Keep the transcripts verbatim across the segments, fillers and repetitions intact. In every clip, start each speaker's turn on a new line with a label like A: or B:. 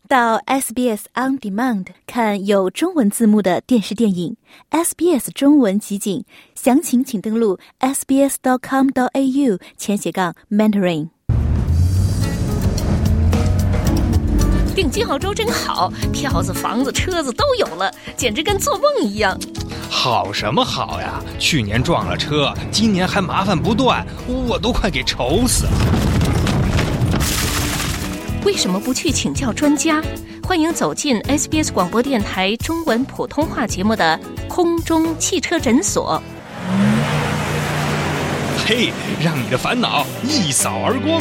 A: 到 S B S On Demand 看有中文字幕的电视电影 S B S 中文集锦，详情请登录 s b s dot com dot a u 前斜杠 mentoring。
B: 定金澳洲真好，票子、房子、车子都有了，简直跟做梦一样。
C: 好什么好呀？去年撞了车，今年还麻烦不断，我都快给愁死了。
B: 为什么不去请教专家？欢迎走进 S B S 广播电台中文普通话节目的空中汽车诊所。
C: 嘿，让你的烦恼一扫而光。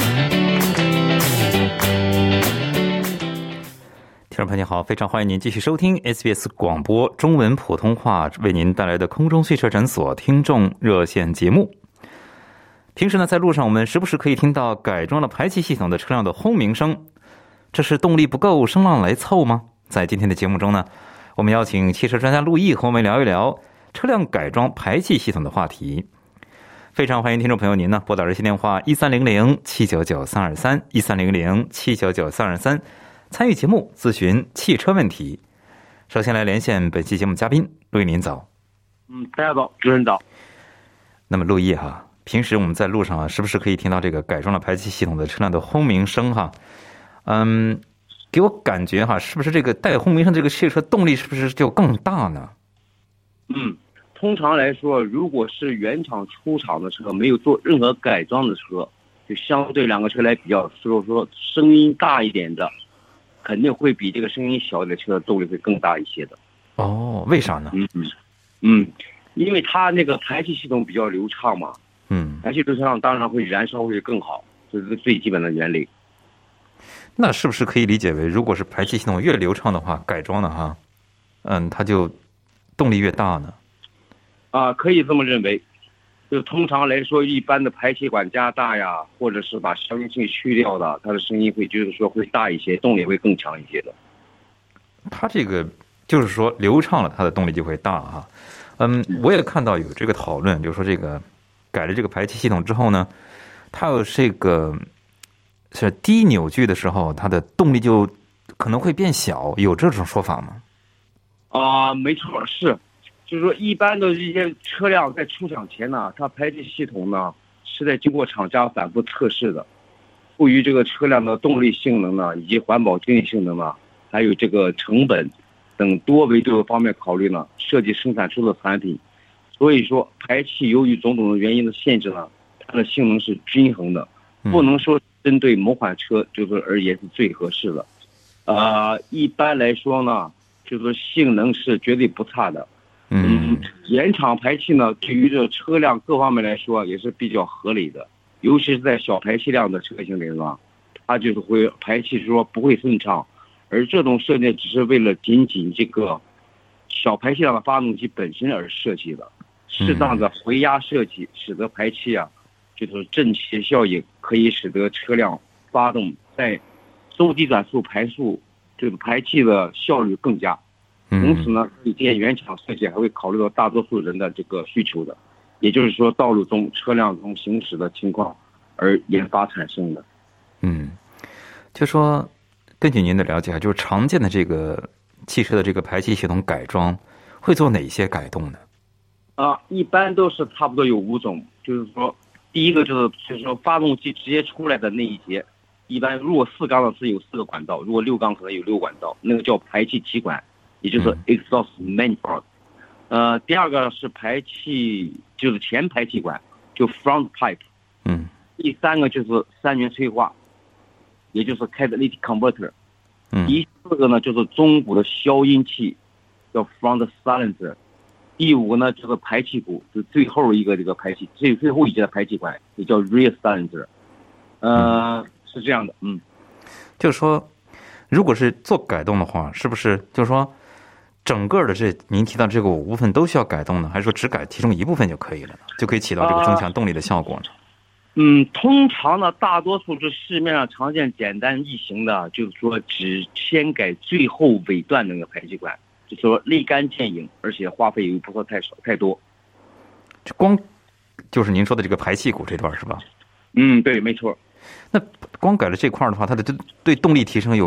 D: 听众朋友您好，非常欢迎您继续收听 S B S 广播中文普通话为您带来的空中汽车诊所听众热线节目。平时呢，在路上我们时不时可以听到改装了排气系统的车辆的轰鸣声，这是动力不够，声浪来凑吗？在今天的节目中呢，我们邀请汽车专家陆毅和我们聊一聊车辆改装排气系统的话题。非常欢迎听众朋友您呢拨打热线电话一三零零七九九三二三一三零零七九九三二三参与节目咨询汽车问题。首先来连线本期节目嘉宾陆毅，您早。
E: 嗯，大家早，主持人早。
D: 那么陆毅哈，平时我们在路上啊，时不时可以听到这个改装了排气系统的车辆的轰鸣声哈。嗯，给我感觉哈，是不是这个带轰鸣声这个汽车动力是不是就更大呢？
E: 嗯，通常来说，如果是原厂出厂的车，没有做任何改装的车，就相对两个车来比较，所以说声音大一点的，肯定会比这个声音小的车的动力会更大一些的。
D: 哦，为啥呢？
E: 嗯嗯嗯，因为它那个排气系统比较流畅嘛。
D: 嗯，
E: 排气流畅当然会燃烧会更好，这是最基本的原理。
D: 那是不是可以理解为，如果是排气系统越流畅的话，改装的哈，嗯，它就动力越大呢？
E: 啊，可以这么认为。就通常来说，一般的排气管加大呀，或者是把消音器去掉的，它的声音会就是说会大一些，动力会更强一些的。
D: 它这个就是说流畅了，它的动力就会大哈。嗯，我也看到有这个讨论，就是说这个改了这个排气系统之后呢，它有这个是低扭矩的时候，它的动力就可能会变小，有这种说法吗？
E: 啊，没错，是。就是说，一般的这些车辆在出厂前呢，它排气系统呢是在经过厂家反复测试的，出于这个车辆的动力性能呢，以及环保经济性能呢，还有这个成本等多维度的方面考虑呢，设计生产出的产品。所以说，排气由于种种的原因的限制呢，它的性能是均衡的，不能说针对某款车就是而言是最合适的。呃，一般来说呢，就是性能是绝对不差的。嗯，原厂排气呢，对于这车辆各方面来说也是比较合理的，尤其是在小排气量的车型里呢，它就是会排气说不会顺畅，而这种设计只是为了仅仅这个小排气量的发动机本身而设计的，适当的回压设计，使得排气啊，就是正气效应，可以使得车辆发动在中低转速排速这个排气的效率更佳。同时呢，这些原厂设计还会考虑到大多数人的这个需求的，也就是说道路中车辆中行驶的情况而研发产生的。
D: 嗯，就说根据您的了解，就是常见的这个汽车的这个排气系统改装会做哪些改动呢？
E: 啊，一般都是差不多有五种，就是说第一个就是就是说发动机直接出来的那一节，一般如果四缸的是有四个管道，如果六缸可能有六管道，那个叫排气气管。也就是 exhaust manifold，呃，第二个是排气，就是前排气管，就 front pipe，
D: 嗯，
E: 第三个就是三元催化，也就是 catalytic converter，
D: 嗯，
E: 第四个呢就是中鼓的消音器，叫 front silencer， 第五个呢就是排气鼓，就是最后一个这个排气最最后一节的排气管，也叫 rear silencer， 呃、嗯，是这样的，嗯，
D: 就是说，如果是做改动的话，是不是就是说？整个的这您提到这个五部分都需要改动呢，还是说只改其中一部分就可以了呢？就可以起到这个增强动力的效果呢？
E: 嗯，通常呢，大多数是市面上常见简单易行的，就是说只先改最后尾段那个排气管，就是说立竿见影，而且花费也不会太少太多。
D: 就光就是您说的这个排气鼓这段是吧？
E: 嗯，对，没错。
D: 那光改了这块的话，它的对动力提升有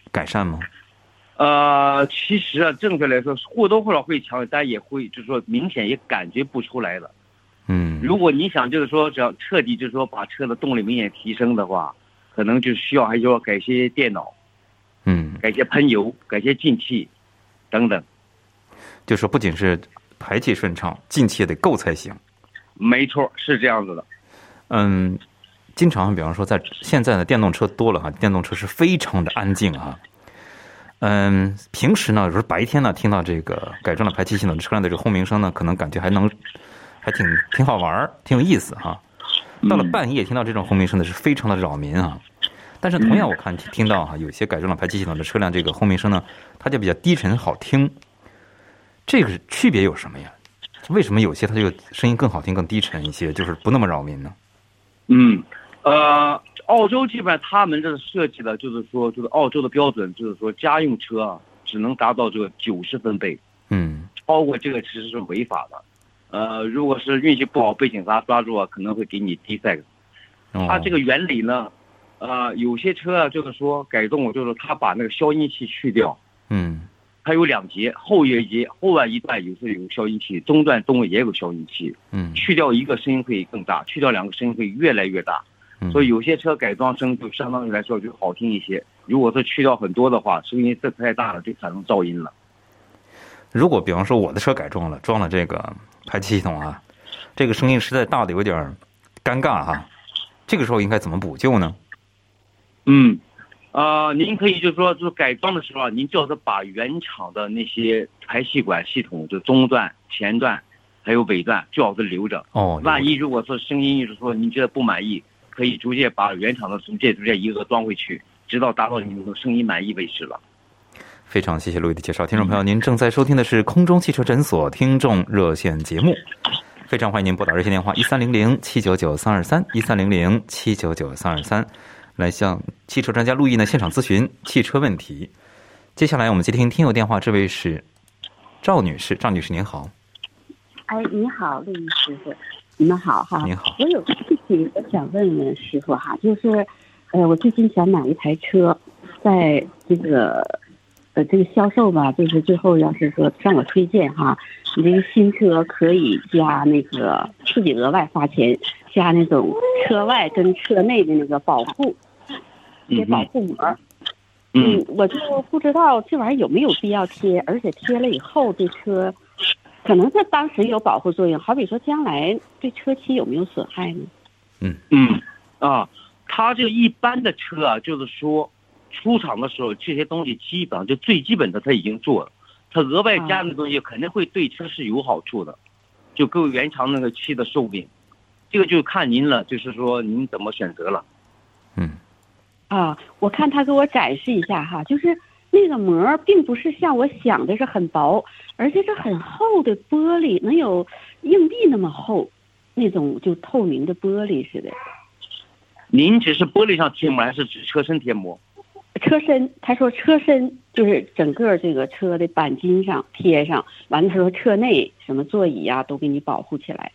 D: 改善吗？
E: 呃，其实啊，正确来说或多或少会强，但也会就是说明显也感觉不出来的。
D: 嗯，
E: 如果你想就是说只要彻底就是说把车的动力明显提升的话，可能就需要还要改些电脑，
D: 嗯，
E: 改些喷油，改些进气等等。
D: 就说不仅是排气顺畅，进气也得够才行。
E: 没错，是这样子的。
D: 嗯，经常比方说在现在的电动车多了哈，电动车是非常的安静啊。嗯，平时呢，有时候白天呢，听到这个改装了排气系统的车辆的这个轰鸣声呢，可能感觉还能还挺挺好玩，挺有意思哈。到了半夜听到这种轰鸣声呢，是非常的扰民啊。但是同样我看听到哈，有些改装了排气系统的车辆这个轰鸣声呢，它就比较低沉好听。这个区别有什么呀？为什么有些它这个声音更好听、更低沉一些，就是不那么扰民呢？
E: 嗯，呃，澳洲基本上他们这个设计的就是说，就是澳洲的标准，就是说家用车啊，只能达到这个九十分贝，
D: 嗯，
E: 超过这个其实是违法的。呃，如果是运气不好被警察抓住啊，可能会给你低赛。
D: 哦、
E: 它这个原理呢，呃，有些车啊，就是说改动，就是它把那个消音器去掉，
D: 嗯。
E: 它有两节，后一节后半一段有时候有消音器，中段中也有消音器。
D: 嗯，
E: 去掉一个声音会更大，去掉两个声音会越来越大。嗯、所以有些车改装声就相当于来说就好听一些。如果是去掉很多的话，声音这太大了，就产生噪音了。
D: 如果比方说我的车改装了，装了这个排气系统啊，这个声音实在大的有点尴尬哈，这个时候应该怎么补救呢？
E: 嗯。呃，您可以就是说，就是改装的时候啊，您最好是把原厂的那些排气管系统，就中段、前段，还有尾段，最好是留着。
D: 哦。
E: 万一如果说声音就是说您觉得不满意，可以逐渐把原厂的逐渐逐渐一个个装回去，直到达到你的声音满意为止了。
D: 非常谢谢陆毅的介绍，听众朋友，您正在收听的是空中汽车诊所听众热线节目，非常欢迎您拨打热线电话一三零零七九九三二三一三零零七九九三二三。来向汽车专家陆毅呢现场咨询汽车问题。接下来我们接听听友电话，这位是赵女士，赵女士您好。
F: 哎，你好，陆毅师傅，你们好哈。
D: 您好。
F: 我有个事情我想问问师傅哈，就是，呃，我最近想买一台车，在这个，呃，这个销售吧，就是最后要是说让我推荐哈，你这个新车可以加那个自己额外花钱加那种车外跟车内的那个保护。贴保护膜，嗯，我就不知道这玩意儿有没有必要贴，而且贴了以后这车，可能它当时有保护作用，好比说将来对车漆有没有损害呢？
E: 嗯嗯啊，它这个一般的车啊，就是说出厂的时候这些东西基本上就最基本的它已经做了，它额外加的东西肯定会对车是有好处的，就够延长那个漆的寿命，这个就看您了，就是说您怎么选择了。
D: 嗯。
F: 啊，我看他给我展示一下哈，就是那个膜并不是像我想的是很薄，而且是很厚的玻璃，能有硬币那么厚，那种就透明的玻璃似的。
E: 您只是玻璃上贴膜，还是指车身贴膜？
F: 车身，他说车身就是整个这个车的钣金上贴上，完了他说车内什么座椅啊都给你保护起来。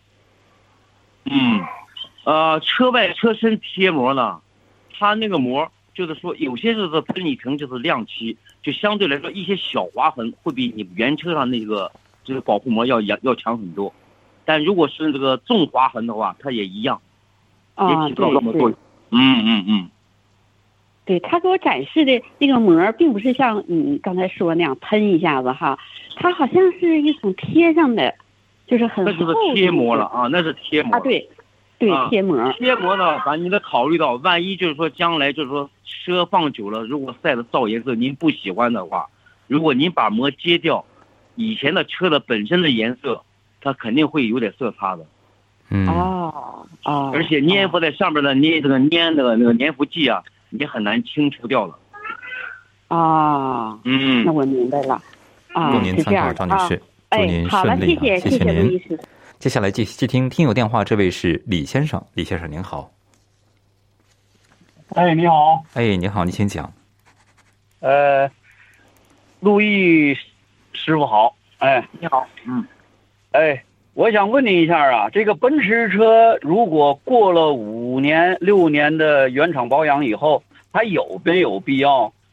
E: 嗯，呃，车外车身贴膜呢？它那个膜就是说，有些就是喷一层就是亮漆，就相对来说一些小划痕会比你原车上那个这个保护膜要要要强很多。但如果是这个重划痕的话，它也一样，
F: 啊，
E: 也起不到那么多。嗯嗯嗯。
F: 对，他给我展示的那个膜，并不是像你刚才说那样喷一下子哈，它好像是一种贴上的，就是很厚的。
E: 那就是贴膜了啊，那是贴膜。
F: 啊，对。对，贴膜、啊、
E: 贴膜呢，反正你得考虑到，万一就是说将来就是说车放久了，如果晒的造颜色您不喜欢的话，如果您把膜揭掉，以前的车的本身的颜色，它肯定会有点色差的。
D: 嗯。
F: 哦哦。
E: 而且粘附在上面的粘这个粘那个那个粘附剂啊，也很难清除掉了。
F: 啊。
E: 嗯。
F: 那我明白了。啊，
D: 祝您参考，张女士，
F: 啊、
D: 祝您顺利、啊。
F: 好了，谢谢，
D: 谢谢您。
F: 谢谢
D: 接下来继续接听听友电话，这位是李先生，李先生您好。
G: 哎，你好。
D: 哎，你好，你请讲。
G: 呃，陆毅师傅好。哎，
E: 你好。嗯。
G: 哎，我想问你一下啊，这个奔驰车如果过了五年、六年的原厂保养以后，还有没有必要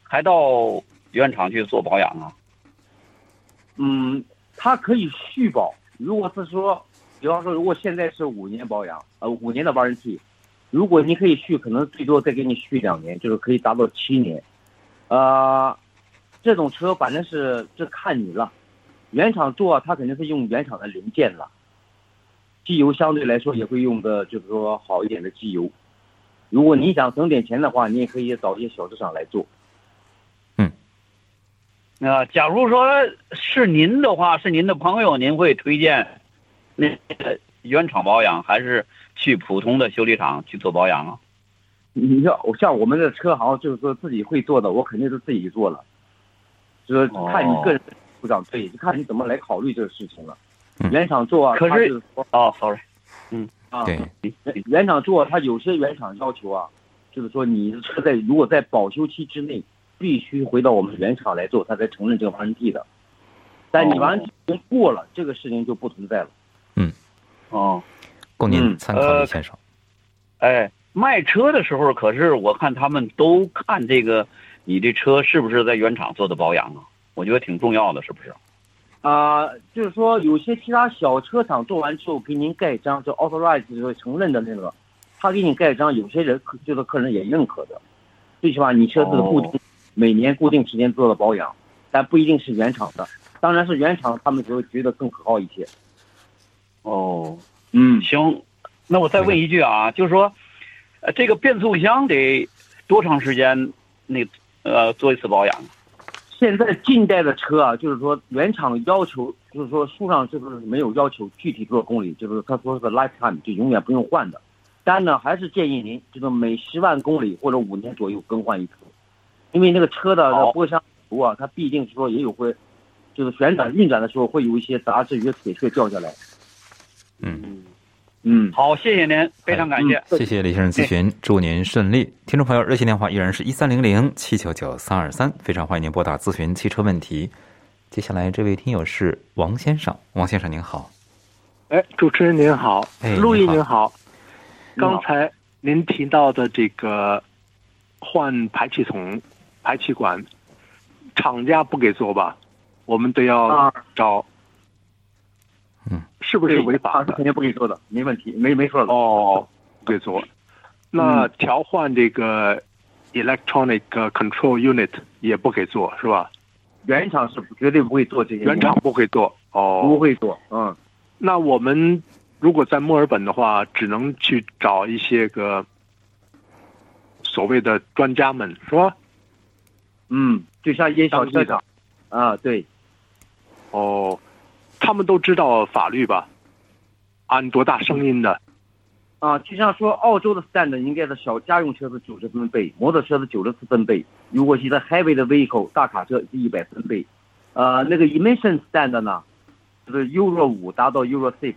G: 还到原厂去做保养啊？
E: 嗯，它可以续保。如果是说，比方说，如果现在是五年保养，呃，五年的 warranty， 如果你可以续，可能最多再给你续两年，就是可以达到七年。呃，这种车反正是这看你了。原厂做，它肯定是用原厂的零件了，机油相对来说也会用的，就是说好一点的机油。如果你想省点钱的话，你也可以找一些小市场来做。
D: 嗯，
G: 那、呃、假如说是您的话，是您的朋友，您会推荐那个原厂保养，还是去普通的修理厂去做保养啊？
E: 你要像我们的车行，就是说自己会做的，我肯定是自己做了，就是看你个人部长对，就看你怎么来考虑这个事情了。
D: 嗯、
E: 原厂做，
G: 可是
E: 是
G: 哦 ，sorry，
E: 嗯啊，
D: 对，
E: 原厂做，它有些原厂要求啊，就是说你的车在如果在保修期之内，必须回到我们原厂来做，它才承认这个 warranty 的。但你 warranty 过了，这个事情就不存在了。
D: 嗯，
G: 哦，
D: 供您参考，李先生。
G: 嗯、哎，卖车的时候，可是我看他们都看这个，你这车是不是在原厂做的保养啊？我觉得挺重要的，是不是？
E: 啊、呃，就是说有些其他小车厂做完之后给您盖章，就 authorize 就是承认的那个，他给你盖章，有些人就是客人也认可的。最起码你车子的固定、哦、每年固定时间做的保养，但不一定是原厂的。当然是原厂，他们就会觉得更可靠一些。
G: 哦，
E: 嗯，
G: 行，那我再问一句啊，就是说，呃，这个变速箱得多长时间那呃做一次保养？
E: 现在近代的车啊，就是说原厂要求，就是说书上就是没有要求具体多少公里，就是他说是 lifetime 就永远不用换的。但呢，还是建议您就是每十万公里或者五年左右更换一次，因为那个车的波箱头啊，它必定是说也有会，就是旋转运转的时候会有一些杂质与铁屑掉下来。
D: 嗯
E: 嗯，
G: 好，谢谢您，非常感谢，
D: 哎嗯、谢谢李先生咨询，祝您顺利。听众朋友，热线电话依然是一三零零七九九三二三，非常欢迎您拨打咨询汽车问题。接下来这位听友是王先生，王先生您好。
H: 哎，主持人您好，
D: 哎，
H: 陆毅您好。刚才您提到的这个换排气筒、排气管，厂家不给做吧？我们都要找。
D: 嗯，
H: 是不是违法的？
E: 肯定不给做的，没问题，没没错的。
H: 哦，不给做。那调换这个 electronic control unit 也不给做，是吧？
E: 原厂是绝对不会做这些。
H: 原厂不会做，哦，
E: 不会做。嗯，
H: 那我们如果在墨尔本的话，只能去找一些个所谓的专家们，是吧？
E: 嗯，就像音响车厂啊，对。
H: 哦。他们都知道法律吧？按多大声音的？
E: 啊，就像说澳洲的 stand 应该是小家用车是九十分贝，摩托车是九十四分贝。如果是在 heavy 的 vehicle 大卡车是一百分贝。呃，那个 emission stand 呢，就是 Euro 五达到 Euro six。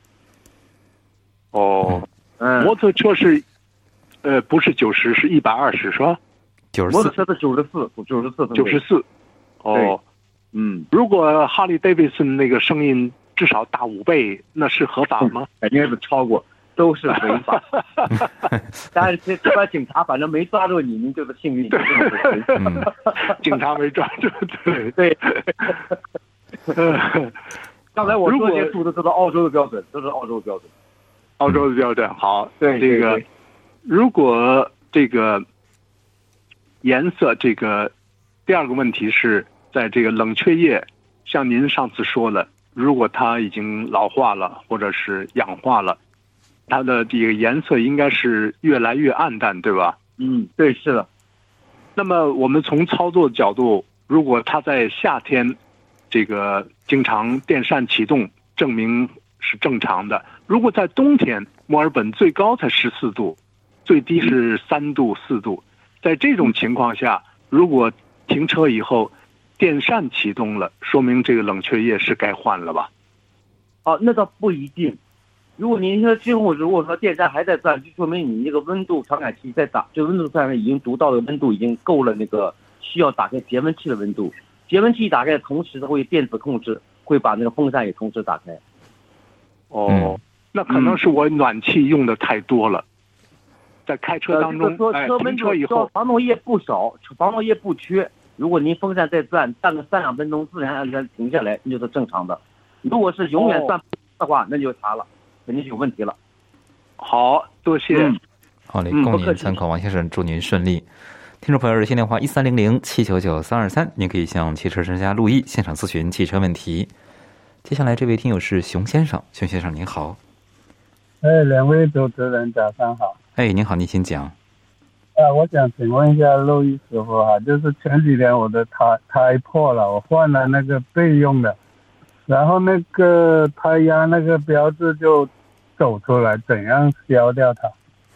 H: 哦，
E: 嗯，
H: 摩托车是，呃，不是九十，是一百二十，是吧？
D: 九十四。
E: 摩托车是九十四，九十四分贝。
H: 九十四。哦。
E: 嗯，如
H: 果哈利戴维森那个声音至少大五倍，那是合法吗？
E: 肯定是超过，都是违法。但是这边警察反正没抓住你，您就是幸运。
D: 嗯、
H: 警察没抓住，对
E: 对。刚才我说这些数字都是澳洲的标准，都是澳洲的标准。
H: 澳洲的标准好，
E: 对
H: 这个，如果这个颜色，这个第二个问题是。在这个冷却液，像您上次说了，如果它已经老化了或者是氧化了，它的这个颜色应该是越来越暗淡，对吧？
E: 嗯，对，是的。
H: 那么我们从操作角度，如果它在夏天这个经常电扇启动，证明是正常的。如果在冬天，墨尔本最高才十四度，最低是三度四度，在这种情况下，如果停车以后电扇启动了，说明这个冷却液是该换了吧？
E: 哦，那倒不一定。如果您说今后如果说电扇还在转，就说明你这个温度传感器在打，就温度传感器已经读到的温度已经够了，那个需要打开节温器的温度。节温器打开的同时，它会电子控制，会把那个风扇也同时打开。
H: 哦，那可能是我暖气用的太多了。 在开车当中，
E: 呃、说
H: 哎，
E: 车门
H: 停车以后，
E: 防冻液不少，防冻液不缺。如果您风扇在转，转个三两分钟，自然而然停下来，那就是正常的。如果是永远转不的话，那就查了，肯定是有问题了。
H: 好，多谢。
E: 嗯、
D: 好嘞，供您参考，王先生，祝您顺利。听众朋友，热线电话一三零零七九九三二三，您可以向汽车专家陆毅现场咨询汽车问题。接下来这位听友是熊先生，熊先生您好。
I: 哎，两位主持人早上好。
D: 哎，您好，您请讲。
I: 啊，我想请问一下陆毅师傅哈，就是前几天我的胎胎破了，我换了那个备用的，然后那个胎压那个标志就走出来，怎样消掉它？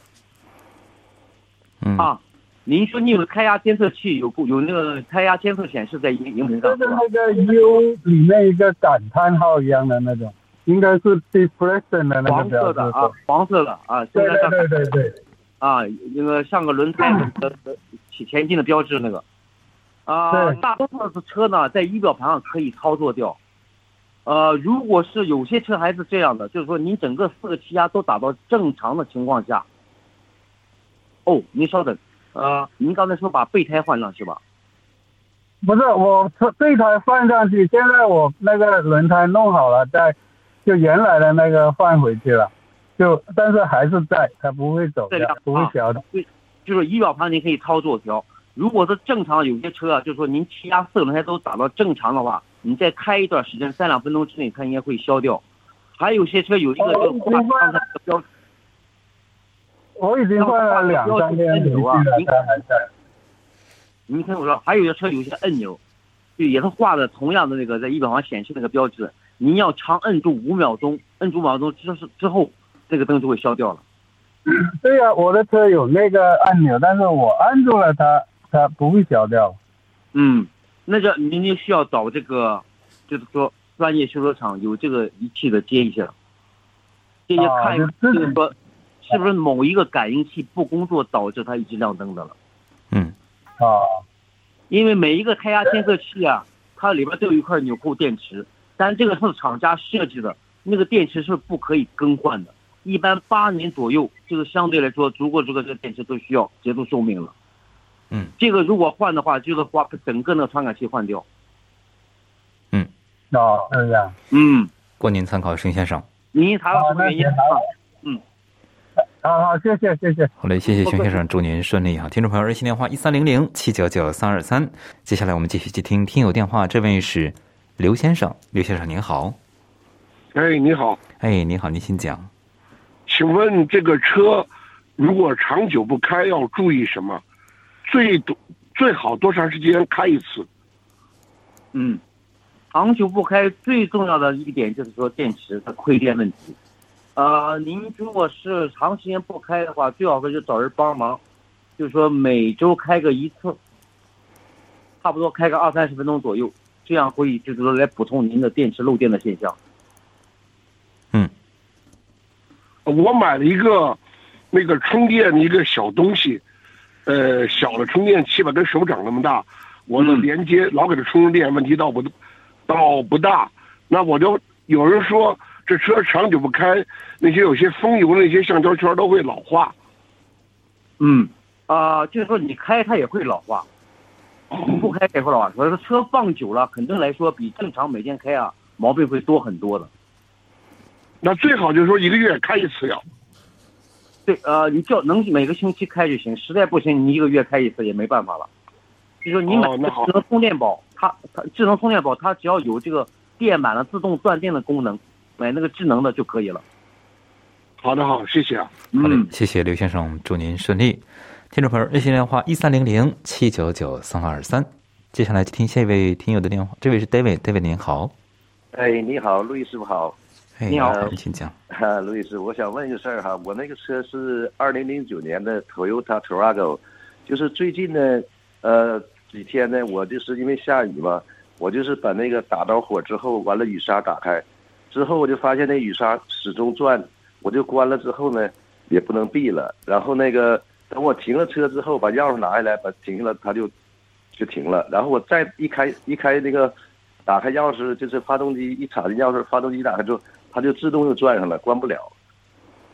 D: 嗯
E: 啊，您说你有胎压监测器，有有那个胎压监测显示在荧荧屏上，
I: 就是那个 U 里面一个感叹号一样的那种，应该是 depression 的那个标志。
E: 黄色的啊，黄色的啊，
I: 对对对对对。
E: 啊，那个像个轮胎的前前进的标志那个，啊，大多数的车呢，在仪表盘上可以操作掉。呃，如果是有些车还是这样的，就是说您整个四个气压都达到正常的情况下，哦，您稍等，呃，您刚才说把备胎换上是吧？
I: 不是，我备胎换上去，现在我那个轮胎弄好了，再就原来的那个换回去了。就但是还是在，它不会走的，不会调的。
E: 对，就是仪表盘您可以操作调。如果是正常，有些车啊，就是说您气压四个轮胎都打到正常的话，你再开一段时间，三两分钟之内，它应该会消掉。还有些车有一个就是挂刚才的标，
I: 我已经换了两三天回去了，它还在。
E: 您听我说，还有些车有些按钮，就也是画的同样的那个在仪表盘显示那个标志，您要长摁住五秒钟，摁住五秒钟之之后。这个灯就会消掉了。
I: 对呀、啊，我的车有那个按钮，但是我按住了它，它不会消掉。
E: 嗯，那个您就需要找这个，就是说专业修车厂有这个仪器的接一下，接一下看，就是说是不是某一个感应器不工作导致它一直亮灯的了。
D: 嗯，
I: 啊，
E: 因为每一个胎压监测器啊，它里边都有一块纽扣电池，但这个是厂家设计的，那个电池是不可以更换的。一般八年左右，这个相对来说，如果这个这个电池都需要结束寿命了。
D: 嗯，
E: 这个如果换的话，就是把整个那个传感器换掉。
D: 嗯，
I: 哦，是这样。
E: 嗯，
D: 供您参考，熊先生。
E: 您查到什么原因？嗯，
I: 好好，谢谢谢谢。
D: 好嘞，谢谢熊先生，祝您顺利哈。听众朋友，热线电话一三零零七九九三二三。接下来我们继续接听听友电话，这位是刘先生，刘先生您好。
J: 哎，你好。
D: 哎，你好，您请讲。
J: 请问这个车如果长久不开要注意什么？最多最好多长时间开一次？
E: 嗯，长久不开最重要的一点就是说电池的亏电问题。呃，您如果是长时间不开的话，最好是就找人帮忙，就是说每周开个一次，差不多开个二三十分钟左右，这样会就是说来补充您的电池漏电的现象。
D: 嗯。
J: 我买了一个那个充电的一个小东西，呃，小的充电器吧，跟手掌那么大，我的连接老给它充电，问题倒不倒不大。那我就有人说这车长久不开，那些有些封油那些橡胶圈都会老化。
E: 嗯，啊、呃，就是说你开它也会老化，你不开也会老化。所以说车放久了，肯定来说比正常每天开啊毛病会多很多的。
J: 那最好就是说一个月开一次呀。
E: 对，呃，你叫能每个星期开就行，实在不行你一个月开一次也没办法了。就说你买智能充电宝，它它智能充电宝它只要有这个电满了自动断电的功能，买那个智能的就可以了。
J: 好的，好，谢谢啊。
D: 好嘞，谢谢刘先生，祝您顺利。听众朋友，热线电话一三零零七九九三二三。接下来听下一位听友的电话，这位是 David，David 您好。
K: 哎，你好，陆医师傅好。
D: 你好，您请讲。
K: 啊，陆医师，我想问一个事儿哈，我那个车是二零零九年的 Toyota Tarago， 就是最近呢，呃，几天呢，我就是因为下雨嘛，我就是把那个打着火之后，完了雨刹打开，之后我就发现那雨刹始终转，我就关了之后呢，也不能闭了，然后那个等我停了车之后，把钥匙拿下来，把停了，它就就停了，然后我再一开一开那个打开钥匙，就是发动机一插进钥匙，发动机打开之后。它就自动就转上了，关不了。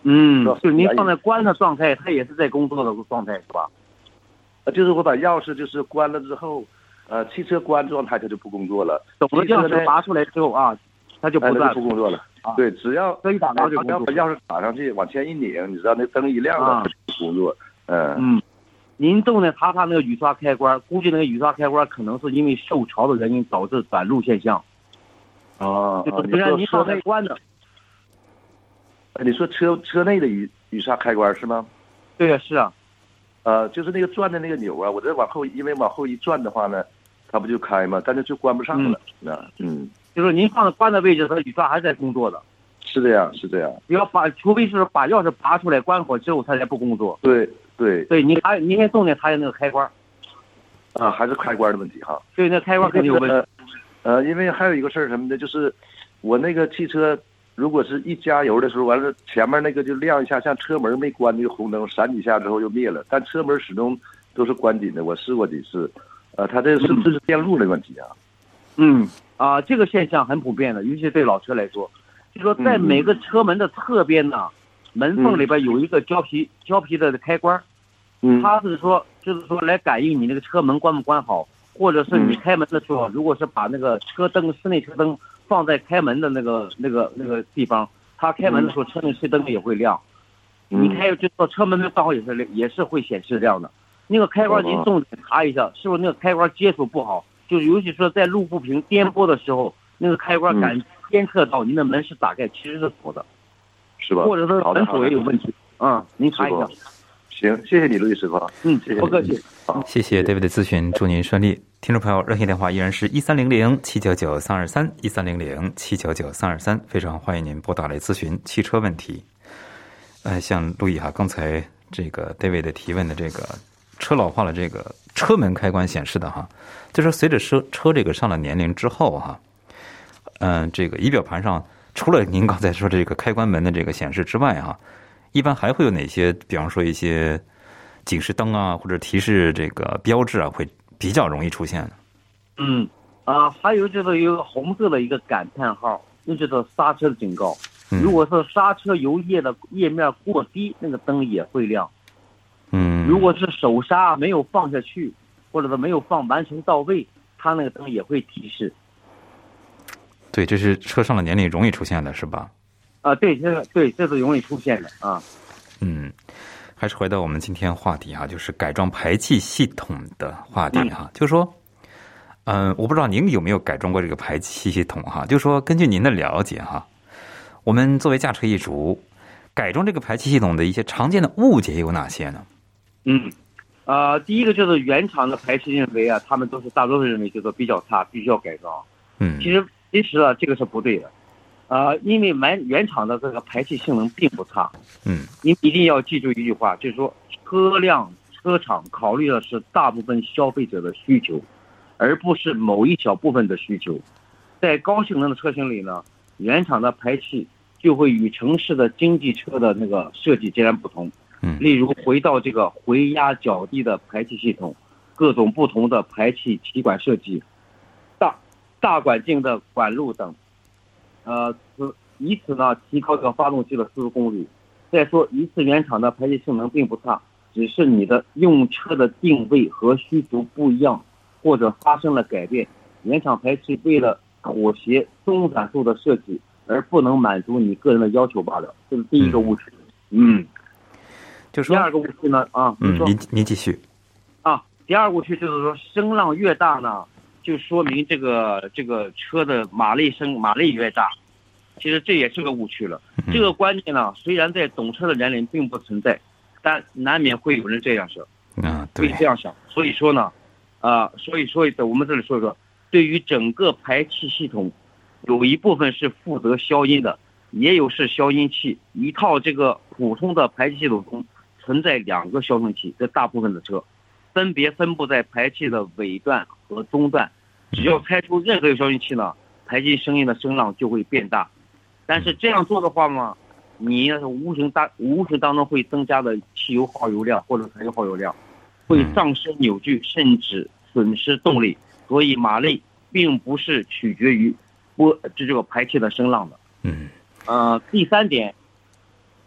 E: 嗯，就是您放在关的状态，它也是在工作的状态，是吧？
K: 呃，就是我把钥匙就是关了之后，呃，汽车关状态它就不工作了。
E: 等了钥匙拔出来之后啊，它就不
K: 再、
E: 再
K: 不工作了。
E: 啊、
K: 对，只要
E: 可以打开就
K: 只要把钥匙打上去，往前一拧，你知道那灯一亮了，它就工作。嗯
E: 嗯，您动的查查那个雨刷开关，估计那个雨刷开关可能是因为受潮的原因导致短路现象。
K: 啊，
E: 就是虽然您放在关的。
K: 你说车车内的雨雨刷开关是吗？
E: 对啊，是啊。
K: 呃，就是那个转的那个钮啊，我这往后，因为往后一转的话呢，它不就开吗？但是就关不上了。嗯，嗯
E: 就是您放在关的位置，它雨刷还是在工作的。
K: 是这样，是这样。
E: 你要把，除非是把钥匙拔出来关火之后，它才不工作。
K: 对对
E: 对，你还您还重点查那个开关。
K: 啊，还是开关的问题哈。
E: 对，那开关肯定有问题。
K: 呃，因为还有一个事儿什么的，就是我那个汽车。如果是一加油的时候，完了前面那个就亮一下，像车门没关那个红灯，闪几下之后又灭了，但车门始终都是关紧的。我试过几次，呃，它这是不是电路的问题啊？
E: 嗯啊、呃，这个现象很普遍的，尤其对老车来说，就说在每个车门的侧边呢，嗯、门缝里边有一个胶皮胶皮的开关，
K: 嗯，
E: 它是说就是说来感应你那个车门关不关好，或者是你开门的时候，嗯、如果是把那个车灯室内车灯放在开门的那个那个那个地方，它开门的时候，车内车灯也会亮。
K: 嗯、
E: 你开就说车门没关好也是也是会显示亮的。那个开关您重点查一下，是不是那个开关接触不好？就是尤其说在路不平颠簸的时候，那个开关感监测到您的门是打开，其实是锁的，
K: 是吧？
E: 或者是门锁也有问题。嗯，您查一下。
K: 行，谢谢你，陆医师哥。
E: 嗯，
K: 谢谢，
E: 不客气。
K: 好，
D: 谢谢 David 的咨询，祝您顺利。听众朋友，热线电话依然是一三零零七九九三二三一三零零七九九三二三，非常欢迎您拨打来咨询汽车问题。呃，像路易哈，刚才这个 David 提问的这个车老化了，这个车门开关显示的哈，就是随着车车这个上了年龄之后哈，嗯、呃，这个仪表盘上除了您刚才说这个开关门的这个显示之外哈，一般还会有哪些，比方说一些警示灯啊，或者提示这个标志啊，会比较容易出现的？
E: 嗯啊、呃，还有就是一个红色的一个感叹号，那就是刹车的警告。如果是刹车油液的液面过低，那个灯也会亮。
D: 嗯，
E: 如果是手刹没有放下去，或者是没有放完全到位，它那个灯也会提示。
D: 对，这是车上了年龄容易出现的，是吧？
E: 啊，对，这个对，这是容易出现的啊。
D: 嗯，还是回到我们今天话题哈，就是改装排气系统的话题哈，嗯、就是说，嗯、呃，我不知道您有没有改装过这个排气系统哈，就是说根据您的了解哈。我们作为驾车一族，改装这个排气系统的一些常见的误解有哪些呢？
E: 嗯，呃，第一个就是原厂的排气认为啊，他们都是大多数认为就是比较差，必须要改装。
D: 嗯，
E: 其实其实啊，这个是不对的，呃，因为原原厂的这个排气性能并不差。
D: 嗯，
E: 您一定要记住一句话，就是说车辆车厂考虑的是大部分消费者的需求，而不是某一小部分的需求。在高性能的车型里呢，原厂的排气就会与城市的经济车的那个设计截然不同。
D: 嗯，
E: 例如回到这个回压较低的排气系统，各种不同的排气气管设计，大大管径的管路等，呃，以此呢提高这个发动机的输出功率。再说一次原厂的排气性能并不差，只是你的用车的定位和需求不一样，或者发生了改变。原厂排气为了妥协中转速的设计，而不能满足你个人的要求罢了，这是第一个误区。嗯，
D: 就说
E: 第二个误区呢啊，
D: 嗯，您您继续
E: 啊。第二个误区就是说，声浪越大呢，就说明这个这个车的马力声马力越大。其实这也是个误区了。这个观念呢，虽然在懂车的人里并不存在，但难免会有人这样想，
D: 啊，对，
E: 会这样想。所以说呢，啊、呃，所以说我们这里说说，对于整个排气系统，有一部分是负责消音的，也有是消音器。一套这个普通的排气系统中存在两个消声器，这大部分的车分别分布在排气的尾段和中段。只要开出任何一个消音器呢，排气声音的声浪就会变大。但是这样做的话嘛，你无形当无形当中会增加的汽油耗油量或者柴油耗油量，会丧失扭矩，甚至损失动力。所以马力并不是取决于波这这个排气的声浪的。
D: 嗯，
E: 呃，第三点，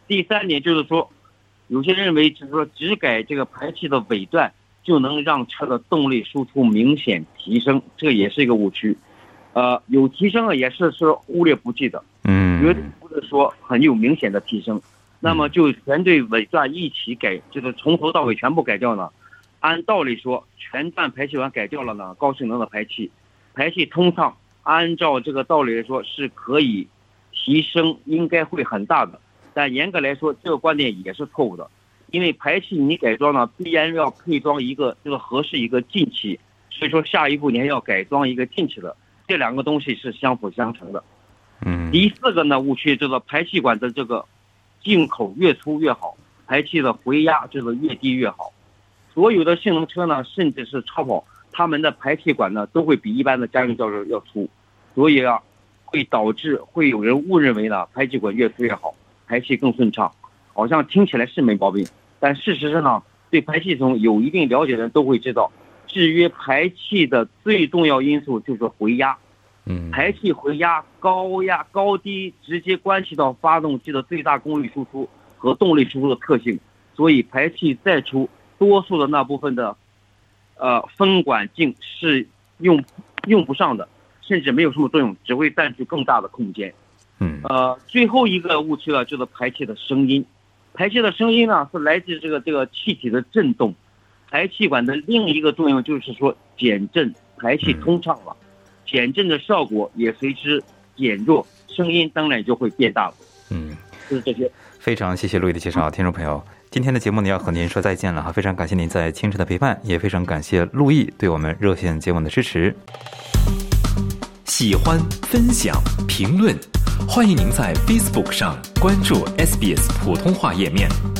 E: 第三点就是说，有些人认为就是说只改这个排气的尾段就能让车的动力输出明显提升，这个也是一个误区。呃，有提升了也是说忽略不计的，
D: 嗯，
E: 绝对不是说很有明显的提升。那么就全对尾段一起改，就是从头到尾全部改掉呢。按道理说，全段排气管改掉了呢，高性能的排气，排气通畅，按照这个道理来说是可以提升，应该会很大的。但严格来说，这个观点也是错误的，因为排气你改装呢，必然要配装一个这个合适一个进气，所以说下一步你还要改装一个进气的。这两个东西是相辅相成的。
D: 嗯，
E: 第四个呢误区，这个排气管的这个进口越粗越好，排气的回压这个越低越好。所有的性能车呢，甚至是超跑，他们的排气管呢都会比一般的家用轿车要粗，所以啊，会导致会有人误认为呢排气管越粗越好，排气更顺畅，好像听起来是没毛病，但事实上呢，对排气系统有一定了解的人都会知道。制约排气的最重要因素就是回压，
D: 嗯，
E: 排气回压高压高低直接关系到发动机的最大功率输出和动力输出的特性，所以排气再出，多数的那部分的呃分管径是用用不上的，甚至没有什么作用，只会占据更大的空间。
D: 嗯，
E: 呃，最后一个误区呢，就是排气的声音，排气的声音呢是来自这个这个气体的振动。排气管的另一个作用就是说减震，排气通畅了，减震的效果也随之减弱，声音当然就会变大了。
D: 嗯，
E: 就是这些。
D: 非常谢谢陆毅的介绍，听众朋友，今天的节目呢要和您说再见了哈，非常感谢您在清晨的陪伴，也非常感谢陆毅对我们热线节目的支持。
L: 喜欢、分享、评论，欢迎您在 Facebook 上关注 S B S 普通话页面。